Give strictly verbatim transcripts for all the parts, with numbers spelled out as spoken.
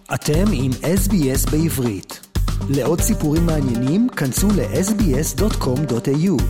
אתם עם אס בי אס בעברית. לעוד סיפורים מעניינים, כנסו ל-אס בי אס דוט קום דוט איי יו.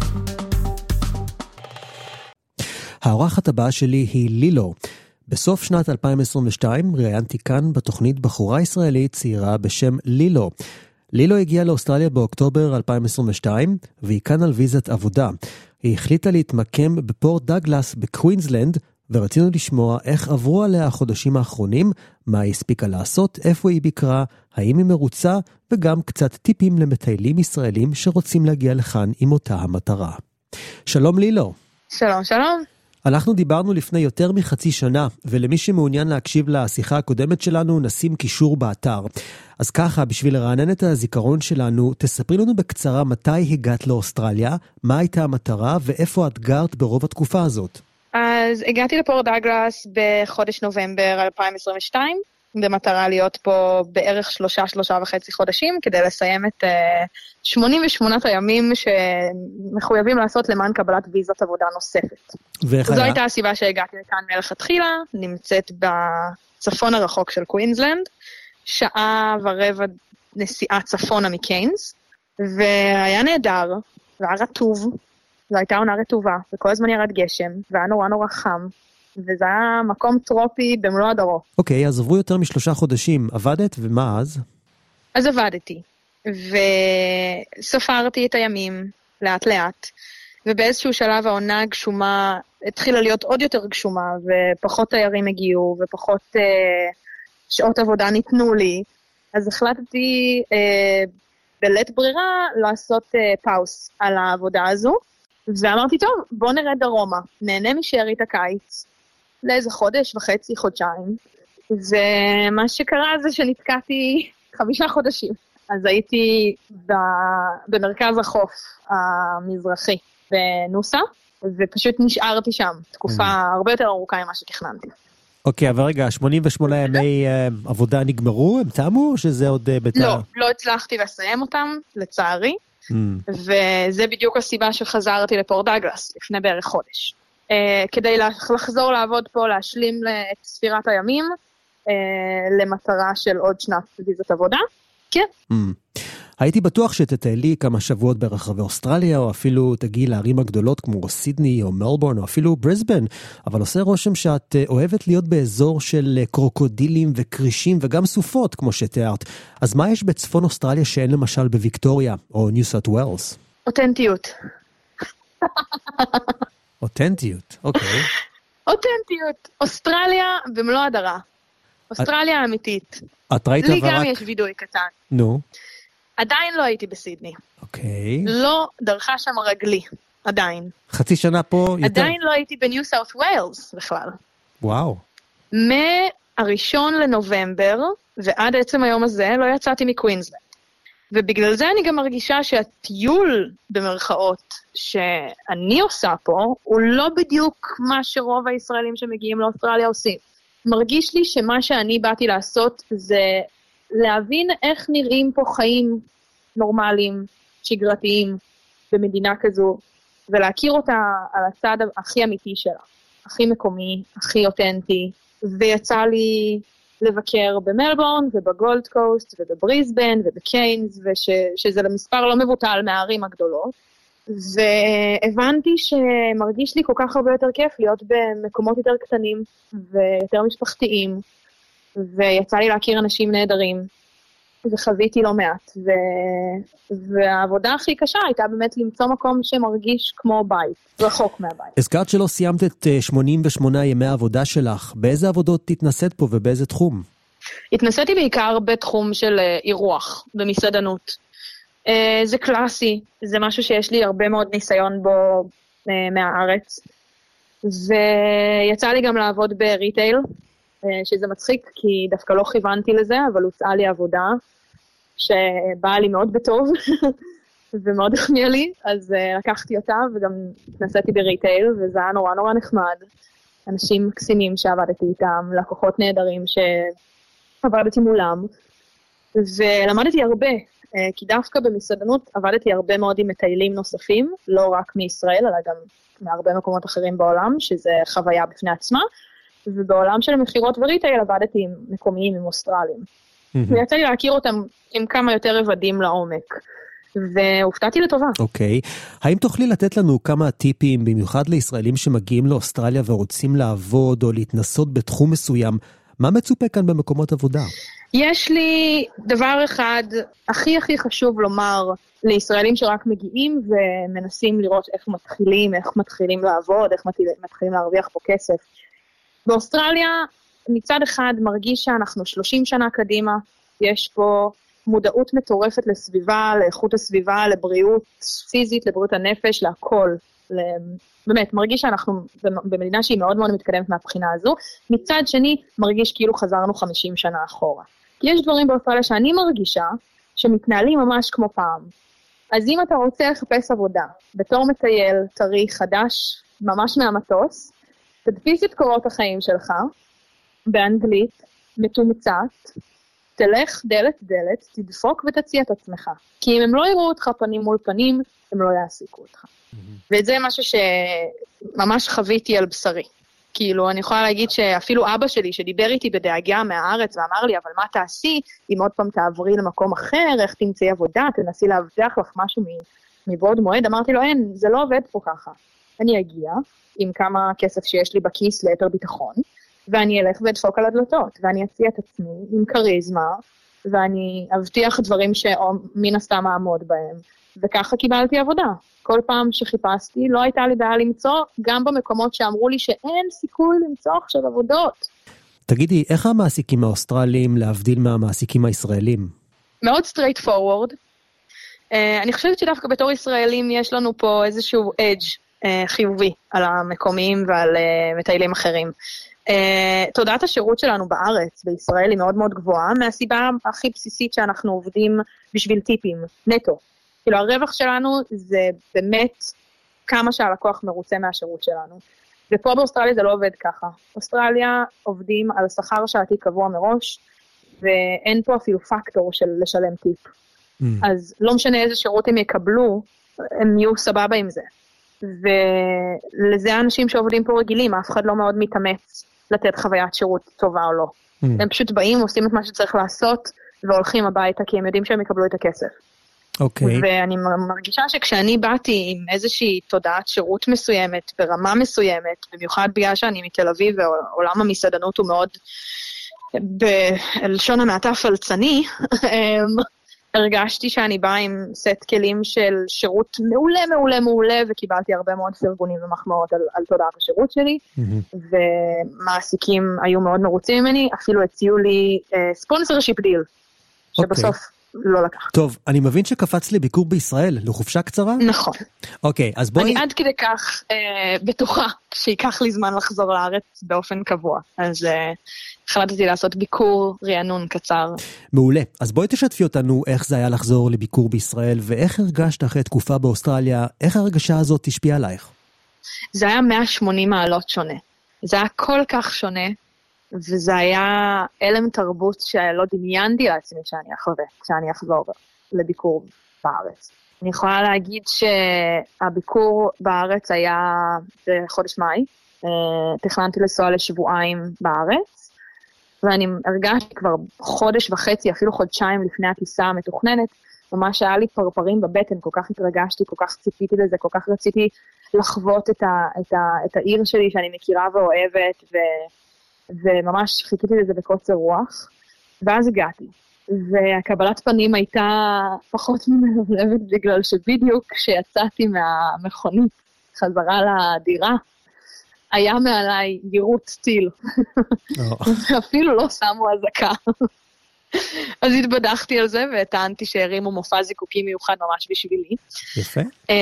האורחת הבאה שלי היא לילו. בסוף שנת אלפיים עשרים ושתיים ראיינתי כאן בתוכנית בחורה ישראלית צעירה בשם לילו. לילו הגיעה לאוסטרליה באוקטובר אלפיים עשרים ושתיים, והיא כאן על ויזת עבודה. היא החליטה להתמקם בפורט דאגלס בקווינסלנד, ורצינו לשמוע איך עברו עליה החודשים האחרונים, מה היא הספיקה לעשות, איפה היא ביקרה, האם היא מרוצה, וגם קצת טיפים למטיילים ישראלים שרוצים להגיע לכאן עם אותה המטרה. שלום לילו. שלום, שלום. אנחנו דיברנו לפני יותר מחצי שנה, ולמי שמעוניין להקשיב לשיחה הקודמת שלנו, נשים קישור באתר. אז ככה, בשביל לרענן את הזיכרון שלנו, תספרי לנו בקצרה מתי הגעת לאוסטרליה, מה הייתה המטרה, ואיפה את גרת ברוב התקופה הזאת. אז הגעתי לפורט דאגלס בחודש נובמבר אלפיים עשרים ושתיים, במטרה להיות פה בערך שלושה, שלושה וחצי חודשים, כדי לסיים את uh, שמונים ושמונה הימים שמחויבים לעשות למען קבלת ויזת עבודה נוספת. ואיך זו היה? הייתה הסיבה שהגעתי לכאן מלכתחילה, נמצאת בצפון הרחוק של קווינסלנד, שעה ורבע נסיעה צפונה מקיינס, והיה נהדר, והיה רטוב, זו הייתה עונה רטובה, וכל הזמן ירד גשם, והיה נורא נורא חם, וזה היה מקום טרופי במלוא הדרו. אוקיי, אז עברו יותר משלושה חודשים. עבדת, ומה אז? אז עבדתי, וסופרתי את הימים לאט לאט, ובאיזשהו שלב העונה הגשומה התחילה להיות עוד יותר גשומה, ופחות תיירים הגיעו, ופחות אה, שעות עבודה ניתנו לי, אז החלטתי אה, בלית ברירה לעשות אה, פאוס על העבודה הזו, ואמרתי, טוב, בוא נרד דרומה, נהנה משארית הקיץ, לאיזה חודש וחצי, חודשיים, ומה שקרה זה שנתקעתי חמישה חודשים. אז הייתי במרכז החוף המזרחי בנוסה, ופשוט נשארתי שם, תקופה הרבה יותר ארוכה ממה שתכננתי. אוקיי, אבל רגע, שמונים ושמונה ימי עבודה נגמרו, הם תמו, או שזה עוד בתא? לא, לא הצלחתי לסיים אותם, לצערי, וזה בדיוק הסיבה שחזרתי לפורט דאגלס, לפני בערך חודש. כדי לחזור לעבוד פה, להשלים את ספירת הימים, למטרה של עוד שנת ויזת עבודה. כן. הייתי בטוח שתטיילי כמה שבועות ברחבי אוסטרליה, או אפילו תגיעי לערים הגדולות כמו סידני או מלבורן, או אפילו בריסבן, אבל עושה רושם שאת אוהבת להיות באזור של קרוקודילים וקרישים וגם סופות, כמו שתיארת. אז מה יש בצפון אוסטרליה שאין למשל בוויקטוריה או ניו סאות' ווילס? אותנטיות. אותנטיות, אוקיי. אותנטיות. אוסטרליה במלוא הדרה. אוסטרליה האמיתית. את ראית לי אבל גם רק... יש וידוי קטן. נו. עדיין לא הייתי בסידני. אוקיי. לא דרכה שם רגלי. עדיין. חצי שנה פה יותר. עדיין לא הייתי בניו סאות' ווילס בכלל. וואו. מהראשון לנובמבר, ועד עצם היום הזה, לא יצאתי מקווינסלנד. ובגלל זה אני גם מרגישה שהטיול במרכאות שאני עושה פה, הוא לא בדיוק מה שרוב הישראלים שמגיעים לאוסטרליה עושים. מרגיש לי שמה שאני באתי לעשות זה להבין איך נראים פה חיים נורמליים, שגרתיים, במדינה כזו, ולהכיר אותה על הצד הכי אמיתי שלה, הכי מקומי, הכי אותנטי, ויצא לי לבקר במלבורן ובגולד קוסט ובבריסבן ובקיינס, ושזה למספר לא מבוטל מהערים הגדולות, והבנתי שמרגיש לי כל כך הרבה יותר כיף להיות במקומות יותר קטנים ויותר משפחתיים, ויצא לי להכיר אנשים נהדרים, וחוויתי לא מעט, ו... והעבודה הכי קשה הייתה באמת למצוא מקום שמרגיש כמו בית, רחוק מהבית. הזכרת שלא סיימת את שמונים ושמונה ימי העבודה שלך, באיזה עבודות תתנסית פה ובאיזה תחום? התנסיתי בעיקר בתחום של אירוח, במסעדנות. זה קלאסי, זה משהו שיש לי הרבה מאוד ניסיון בו מהארץ, ויצא לי גם לעבוד בריטייל, שזה מצחיק, כי דווקא לא כיוונתי לזה, אבל הוצאה לי עבודה, שבאה לי מאוד בטוב, ומאוד החמיאה לי, אז לקחתי אותה, וגם התנסיתי בריטייל, וזה היה נורא נורא נחמד. אנשים מקסימים שעבדתי איתם, לקוחות נהדרים שעבדתי מולם, ולמדתי הרבה, כי דווקא במסעדנות עבדתי הרבה מאוד עם מטיילים נוספים, לא רק מישראל, אלא גם מהרבה מקומות אחרים בעולם, שזה חוויה בפני עצמה, ובעולם של מחירות וריטייל עבדתי עם מקומיים, עם אוסטרלים. ויצא לי להכיר אותם עם כמה יותר רבדים לעומק. והופתעתי לטובה. אוקיי. האם תוכלי לתת לנו כמה טיפים, במיוחד לישראלים שמגיעים לאוסטרליה ורוצים לעבוד או להתנסות בתחום מסוים, מה מצופה כאן במקומות עבודה? יש לי דבר אחד הכי הכי חשוב לומר לישראלים שרק מגיעים ומנסים לראות איך מתחילים, איך מתחילים לעבוד, איך מתחילים להרוויח פה כסף. באוסטרליה מצד אחד מרגיש שאנחנו שלושים שנה קדימה, יש פה מודעות מטורפת לסביבה, לאיכות הסביבה, לבריאות פיזית, לבריאות הנפש, להכל. באמת, מרגיש שאנחנו במדינה שהיא מאוד מאוד מתקדמת מהבחינה הזו. מצד שני, מרגיש כאילו חזרנו חמישים שנה אחורה. כי יש דברים באוסטרליה שאני מרגישה שמתנהלים ממש כמו פעם. אז אם אתה רוצה לחפש עבודה, בתור מטייל, טרי, חדש, ממש מהמטוס, תדפיס את קורות החיים שלך, באנגלית, מתומצת, תלך דלת דלת, תדפוק ותציע את עצמך. כי אם הם לא יראו אותך פנים מול פנים, הם לא יעסיקו אותך. Mm-hmm. וזה משהו שממש חוויתי על בשרי. כאילו, אני יכולה להגיד שאפילו אבא שלי, שדיבר איתי בדאגה מהארץ, ואמר לי, אבל מה תעשי? אם עוד פעם תעברי למקום אחר, איך תמצאי עבודה, תנסי להבטיח לך משהו מבעוד מועד. אמרתי לו, אין, זה לא עובד פה ככה. אני אגיע עם כמה כסף שיש לי בכיס ליתר ביטחון, ואני אלך ואדפוק על הדלתות, ואני אציע את עצמי עם קריזמה, ואני אבטיח דברים שמן הסתם אעמוד בהם, וככה קיבלתי עבודה. כל פעם שחיפשתי, לא הייתה לי בעיה למצוא, גם במקומות שאמרו לי שאין סיכוי למצוא עכשיו עבודות. תגידי, איך המעסיקים האוסטרליים להבדיל מהמעסיקים הישראלים? מאוד straight forward. Uh, אני חושבת שדווקא בתור ישראלים יש לנו פה איזשהו edge uh, חיובי על המקומיים ועל uh, מטיילים אחרים. Uh, תודעת השירות שלנו בארץ, בישראל, היא מאוד מאוד גבוהה, מהסיבה הכי בסיסית שאנחנו עובדים בשביל טיפים, נטו. כאילו הרווח שלנו זה באמת כמה שהלקוח מרוצה מהשירות שלנו. ופה באוסטרליה זה לא עובד ככה. אוסטרליה עובדים על שכר שעתי קבוע מראש, ואין פה אפילו פקטור של לשלם טיפ. Mm. אז לא משנה איזה שירות הם יקבלו, הם יהיו סבבה עם זה. ולזה האנשים שעובדים פה רגילים, אף אחד לא מאוד מתאמץ לתת חוויית שירות טובה או לא. Mm. הם פשוט באים, עושים את מה שצריך לעשות, והולכים הביתה, כי הם יודעים שהם יקבלו את הכסף. אוקיי. ואני מרגישה שכשאני באתי עם איזושהי תודעת שירות מסוימת, ברמה מסוימת, במיוחד בגלל שאני מתל אביב, ועולם המסעדנות הוא מאוד, בלשון המעטה פלצני, הרגשתי שאני באה עם סט כלים של שירות מעולה, מעולה, מעולה, וקיבלתי הרבה מאוד פרגונים ומחמאות על, על תודעת השירות שלי, mm-hmm. ומעסיקים היו מאוד מרוצים ממני, אפילו הציעו לי ספונסרשיפ דיל, שבסוף okay. לא לקח. טוב, אני מבין שקפץ לי ביקור בישראל, לחופשה קצרה? נכון. אוקיי, אז בואי... אני עד כדי כך אה, בטוחה שיקח לי זמן לחזור לארץ באופן קבוע, אז אה, החלטתי לעשות ביקור רענון קצר. מעולה, אז בואי תשתפי אותנו איך זה היה לחזור לביקור בישראל, ואיך הרגשת אחרי תקופה באוסטרליה, איך הרגשה הזאת תשפיע עלייך? זה היה מאה ושמונים מעלות שונה. זה היה כל כך שונה, וזה היה אלם תרבות שלא דמיינתי לעצמי שאני אחווה, כשאני אחזור לביקור בארץ. אני יכולה להגיד שהביקור בארץ היה בחודש מאי, תכננתי לנסוע לשבועיים בארץ, ואני הרגשתי כבר חודש וחצי, אפילו חודשיים לפני הטיסה המתוכננת, ממש היה לי פרפרים בבטן, כל כך התרגשתי, כל כך ציפיתי לזה, כל כך רציתי לחוות את, ה, את, ה, את העיר שלי שאני מכירה ואוהבת, ו... וממש חיכיתי לזה בקוצר רוח, ואז הגעתי. והקבלת פנים הייתה פחות ממלבלבת, בגלל שבדיוק כשיצאתי מהמכונית חזרה לדירה, היה מעליי יירוט טיל. ואפילו לא שמו אזעקה. אז התבדחתי על זה, וטענתי שהרימו מופע זיקוקי מיוחד ממש בשבילי. יפה.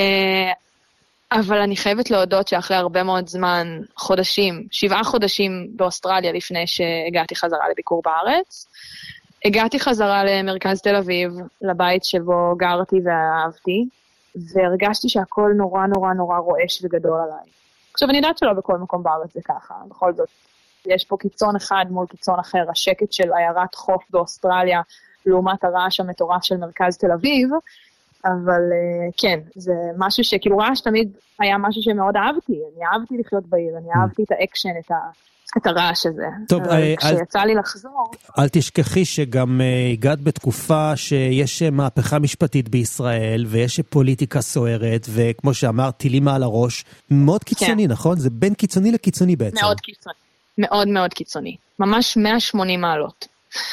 אבל אני חייבת להודות שאחרי הרבה מאוד זמן, חודשים, שבעה חודשים באוסטרליה לפני שהגעתי חזרה לביקור בארץ, הגעתי חזרה למרכז תל אביב, לבית שבו גרתי ואהבתי, והרגשתי שהכל נורא נורא נורא רועש וגדול עליי. עכשיו אני יודעת שלא בכל מקום בארץ זה ככה, בכל זאת, יש פה קיצון אחד מול קיצון אחר, השקט של עיירת חוף באוסטרליה, לעומת הרעש המטורף של מרכז תל אביב, אבל כן, זה משהו שכאילו רעש תמיד היה משהו שמאוד אהבתי, אני אהבתי לחיות בעיר, אני אהבתי את האקשן, את, ה, את הרעש הזה. טוב, כשיצא לי לחזור... אל תשכחי שגם הגעת בתקופה שיש מהפכה משפטית בישראל, ויש פוליטיקה סוערת, וכמו שאמרת, טילים מעל הראש, מאוד קיצוני, נכון? זה בין קיצוני לקיצוני בעצם. מאוד קיצוני. מאוד מאוד קיצוני. ממש מאה ושמונים מעלות.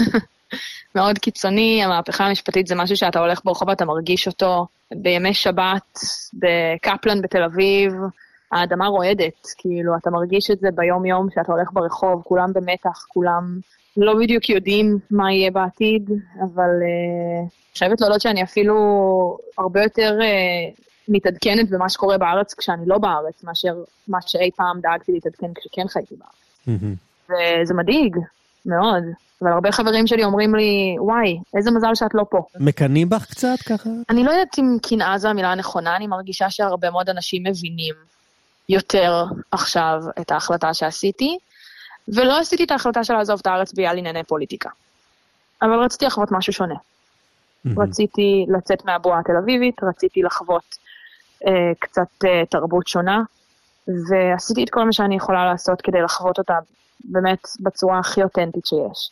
מאוד קיצוני, המהפכה המשפטית זה משהו שאתה הולך ברחוב, אתה מרגיש אותו בימי שבת, בקפלן בתל אביב, האדמה רועדת, כאילו אתה מרגיש את זה ביום יום שאתה הולך ברחוב, כולם במתח, כולם לא בדיוק יודעים מה יהיה בעתיד, אבל uh, חייבת להודות שאני אפילו הרבה יותר uh, מתעדכנת במה שקורה בארץ כשאני לא בארץ, מאשר מה שאי פעם דאגתי להתעדכן כשכן חייתי בארץ. Mm-hmm. וזה מדאיג מאוד, אבל הרבה חברים שלי אומרים לי, וואי, איזה מזל שאת לא פה. מקנים בך קצת ככה? אני לא יודעת אם קנאה זו המילה הנכונה, אני מרגישה שהרבה מאוד אנשים מבינים יותר עכשיו את ההחלטה שעשיתי, ולא עשיתי את ההחלטה של לעזוב את הארץ בגלל ענייני פוליטיקה. אבל רציתי לחוות משהו שונה. Mm-hmm. רציתי לצאת מהבועה התל אביבית, רציתי לחוות אה, קצת אה, תרבות שונה, ועשיתי את כל מה שאני יכולה לעשות כדי לחוות אותה באמת בצורה הכי אותנטית שיש.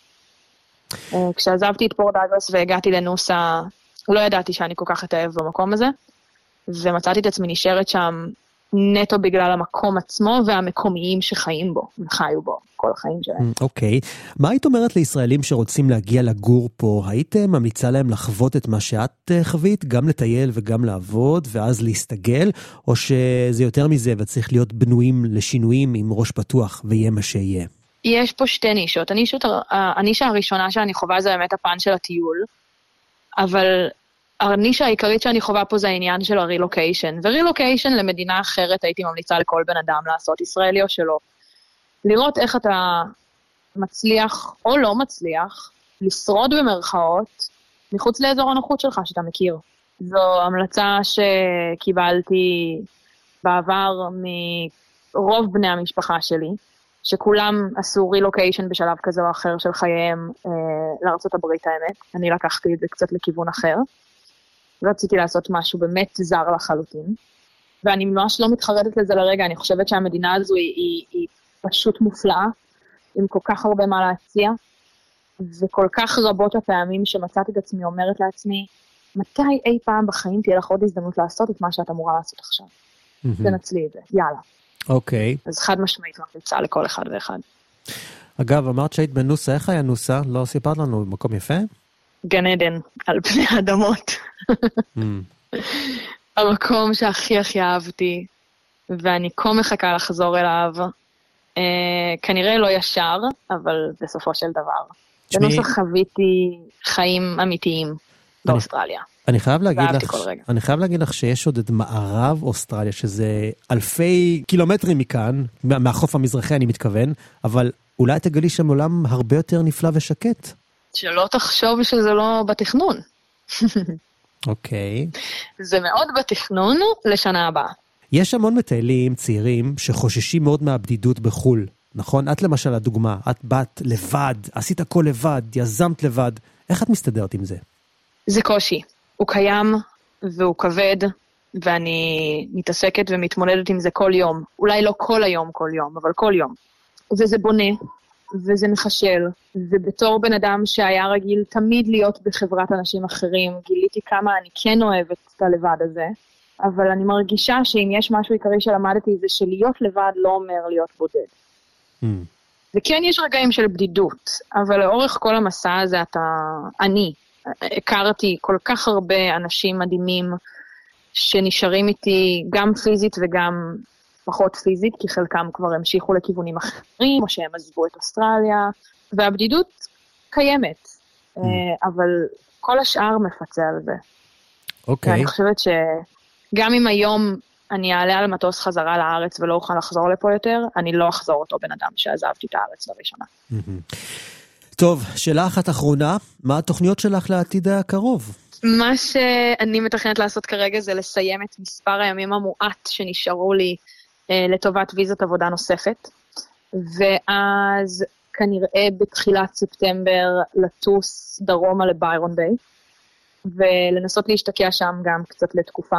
אה, כשעזבתי את פורט דאגלס והגעתי לנוסה, לא ידעתי שאני כל כך אתאהב במקום הזה, ומצאתי את עצמי נשארת שם נטו בגלל המקום עצמו והמקומיים שחיים בו, חיו בו, כל החיים שלהם. אוקיי. מה היית אומרת לישראלים שרוצים להגיע לגור פה? היית ממליצה להם לחוות את מה שאת חווית, גם לטייל וגם לעבוד, ואז להסתגל, או שזה יותר מזה וצריך להיות בנויים לשינויים עם ראש פתוח ויהיה מה שיהיה? יש פה שתי נישות. הנישות, הנישה הראשונה שאני חווה זה באמת הפן של הטיול, אבל הנישה העיקרית שאני חווה פה זה העניין של הרילוקיישן, ורילוקיישן למדינה אחרת הייתי ממליצה לכל בן אדם לעשות, ישראלי או שלא. לראות איך אתה מצליח או לא מצליח, לשרוד במרכאות, מחוץ לאזור הנוחות שלך שאתה מכיר. זו המלצה שקיבלתי בעבר מרוב בני המשפחה שלי, שכולם עשו רילוקיישן בשלב כזה או אחר של חייהם אה, לארצות הברית האמת. אני לקחתי את זה קצת לכיוון אחר. רציתי לעשות משהו באמת זר לחלוטין, ואני ממש לא מתחרדת לזה לרגע, אני חושבת שהמדינה הזו היא, היא, היא פשוט מופלאה, עם כל כך הרבה מה להציע, וכל כך רבות הפעמים שמצאתי את עצמי אומרת לעצמי, מתי אי פעם בחיים תהיה לך עוד הזדמנות לעשות את מה שאת אמורה לעשות עכשיו? Mm-hmm. תנצלי את זה, יאללה. אוקיי. אז חד משמעית ממליצה לכל אחד ואחד. אגב, אמרת שהיית בנוסה, איך היה נוסה? לא סיפרת לנו, מקום יפה? גן עדן, על פני האדמות. mm. המקום שהכי הכי אהבתי, ואני כה מחכה לחזור אליו, אה, כנראה לא ישר, אבל בסופו של דבר. שמי... בנוסה חוויתי חיים אמיתיים אני... באוסטרליה. אני חייב להגיד לך, אני חייב להגיד לך שיש עוד את מערב אוסטרליה, שזה אלפי קילומטרים מכאן, מהחוף המזרחי אני מתכוון, אבל אולי תגלי שם עולם הרבה יותר נפלא ושקט. שלא תחשוב שזה לא בתכנון. אוקיי. זה מאוד בתכנון לשנה הבאה. יש המון מטיילים צעירים שחוששים מאוד מהבדידות בחול, נכון? את למשל הדוגמה, את באת לבד, עשית הכל לבד, יזמת לבד. איך את מסתדרת עם זה? זה קושי. הוא קיים והוא כבד, ואני מתעסקת ומתמודדת עם זה כל יום. אולי לא כל היום כל יום, אבל כל יום. וזה בונה. וזה מחשל, ובתור בן אדם שהיה רגיל תמיד להיות בחברת אנשים אחרים, גיליתי כמה אני כן אוהבת את הלבד הזה, אבל אני מרגישה שאם יש משהו עיקרי שלמדתי, זה שלהיות לבד לא אומר להיות בודד. Mm. וכן יש רגעים של בדידות, אבל לאורך כל המסע הזה אתה, אני, הכרתי כל כך הרבה אנשים מדהימים, שנשארים איתי גם פיזית וגם פחות פיזית, כי חלקם כבר המשיכו לכיוונים אחרים, או שהם עזבו את אוסטרליה, והבדידות קיימת, mm. אבל כל השאר מפצה על זה. אוקיי. Okay. ואני חושבת שגם אם היום אני אעלה על מטוס חזרה לארץ ולא אוכל לחזור לפה יותר, אני לא אחזור אותו בן אדם שעזבתי את הארץ לראשונה. Mm-hmm. טוב, שאלה אחת אחרונה, מה התוכניות שלך לעתיד הקרוב? מה שאני מתכנת לעשות כרגע זה לסיים את מספר הימים המועט שנשארו לי לטובת ויזת עבודה נוספת, ואז כנראה בתחילת ספטמבר לטוס דרומה לביירון ביי, ולנסות להשתקע שם גם קצת לתקופה,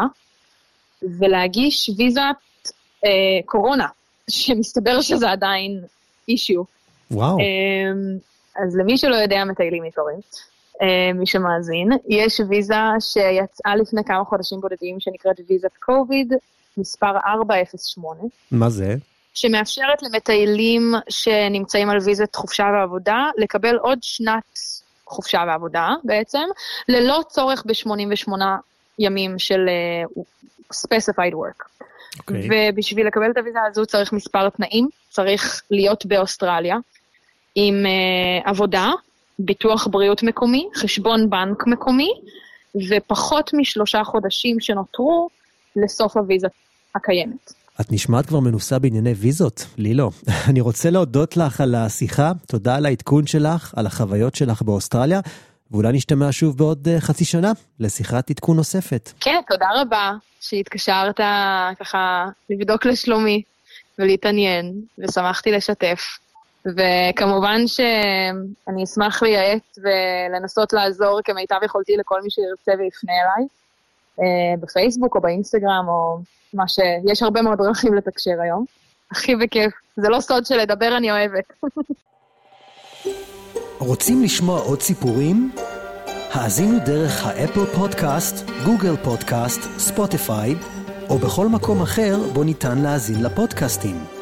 ולהגיש ויזת אה, קורונה, שמסתבר שזה עדיין אישיו. וואו. אז למי שלא יודע, מטיילים יקרים, מי שמאזין, יש ויזה שיצאה לפני כמה חודשים בודדים, שנקראת ויזת קוביד, מספר ארבע אפס שמונה. מה זה? שמאפשרת למטיילים שנמצאים על ויזת חופשה ועבודה, לקבל עוד שנת חופשה ועבודה בעצם, ללא צורך ב-שמונים ושמונה ימים של uh, specified work. Okay. ובשביל לקבל את הוויזה הזו צריך מספר תנאים, צריך להיות באוסטרליה, עם uh, עבודה, ביטוח בריאות מקומי, חשבון בנק מקומי, ופחות משלושה חודשים שנותרו לסוף הוויזה הקיימת. את נשמעת כבר מנוסה בענייני ויזות, לילו. אני רוצה להודות לך על השיחה, תודה על העדכון שלך, על החוויות שלך באוסטרליה, ואולי נשתמע שוב בעוד חצי שנה לשיחת עדכון נוספת. כן, תודה רבה שהתקשרת ככה לבדוק לשלומי ולהתעניין, ושמחתי לשתף. וכמובן שאני אשמח לייעץ ולנסות לעזור כמיטב יכולתי לכל מי שירצה ויפנה אליי, בפייסבוק או באינסטגרם או מה שיש הרבה מאוד דרכים לתקשר היום. הכי בכיף. זה לא סוד שלדבר אני אוהבת. רוצים לשמוע עוד סיפורים? האזינו דרך האפל פודקאסט, גוגל פודקאסט, ספוטיפיי, או בכל מקום אחר בו ניתן להאזין לפודקאסטים.